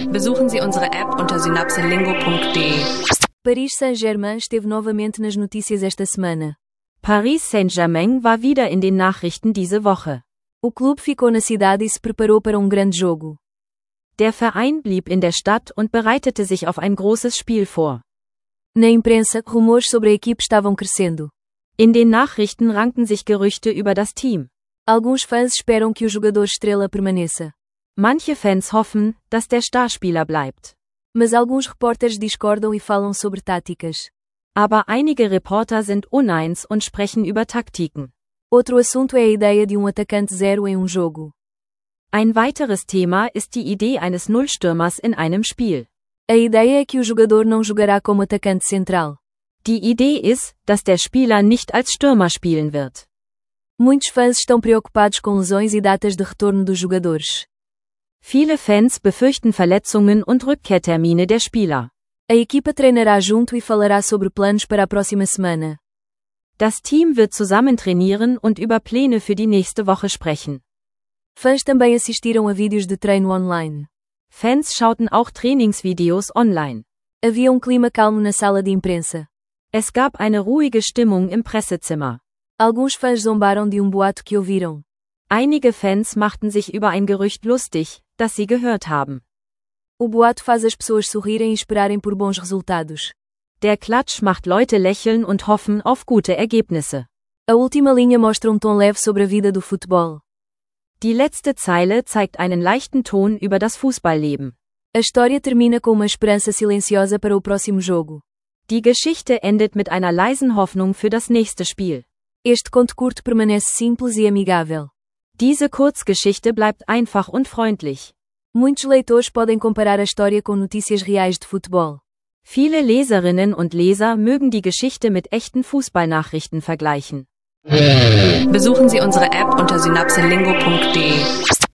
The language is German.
Besuchen Sie unsere App unter synapselingo.de. Paris Saint-Germain esteve novamente nas notícias esta semana. Paris Saint-Germain war wieder in den Nachrichten diese Woche. O clube ficou na cidade e se preparou para grande jogo. Der Verein blieb in der Stadt und bereitete sich auf ein großes Spiel vor. Na imprensa, rumores sobre a equipe estavam crescendo. In den Nachrichten rankten sich Gerüchte über das Team. Alguns fãs esperam que o jogador estrela permaneça. Manche Fans hoffen, dass der Starspieler bleibt. Mas alguns repórteres discordam e falam sobre táticas. Aber einige Reporter sind uneins und sprechen über Taktiken. Outro assunto é a ideia de atacante zero em jogo. Ein weiteres Thema ist die Idee eines Nullstürmers in einem Spiel. A ideia é que o jogador não jogará como atacante central. Die Idee ist, dass der Spieler nicht als Stürmer spielen wird. Muitos fãs estão preocupados com lesões e datas de retorno dos jogadores. Viele Fans befürchten Verletzungen und Rückkehrtermine der Spieler. A equipa treinará junto e falará sobre planos para a próxima semana. Das Team wird zusammen trainieren und über Pläne für die nächste Woche sprechen. Fãs também assistiram a vídeos de treino online. Fans schauten auch Trainingsvideos online. Havia clima calmo na sala de imprensa. Es gab eine ruhige Stimmung im Pressezimmer. Alguns fãs zombaram de boato que ouviram. Einige Fans machten sich über ein Gerücht lustig, das sie gehört haben. O boato faz as pessoas sorrirem e esperarem por bons resultados. Der Klatsch macht Leute lächeln und hoffen auf gute Ergebnisse. A última linha mostra tom leve sobre a vida do futebol. Die letzte Zeile zeigt einen leichten Ton über das Fußballleben. A história termina com uma esperança silenciosa para o próximo jogo. Die Geschichte endet mit einer leisen Hoffnung für das nächste Spiel. Este conto curto permanece simples e amigável. Diese Kurzgeschichte bleibt einfach und freundlich. Muitos leitores podem comparar a história com notícias reais de futebol. Viele Leserinnen und Leser mögen die Geschichte mit echten Fußballnachrichten vergleichen. Besuchen Sie unsere App unter synapselingo.de.